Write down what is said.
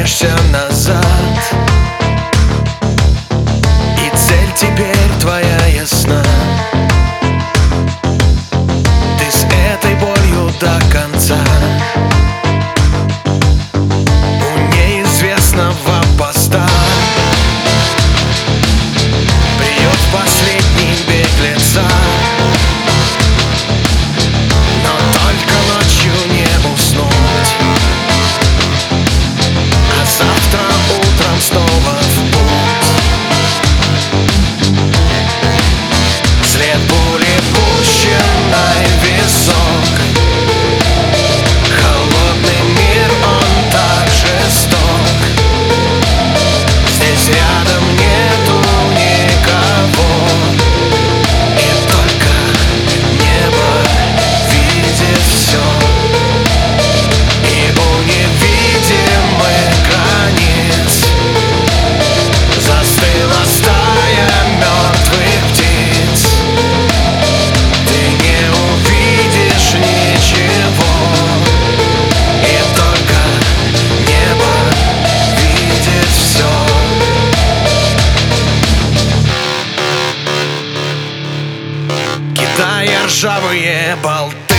оглянешься назад, и цель теперь твоя ясна. Ты с этой болью до конца. У неизвестного поста бьет последний беглеца. Но только ночью не уснуть, а завтра утром снова в путь. След пули, пущенной в висок. Холодный мир, он так жесток. Здесь рядом нету никого, и только небо видит все. И у невидимых границ застыла стая мертвых птиц. Ты не увидишь ничего, и только небо видит все. Кидая ржавые болты,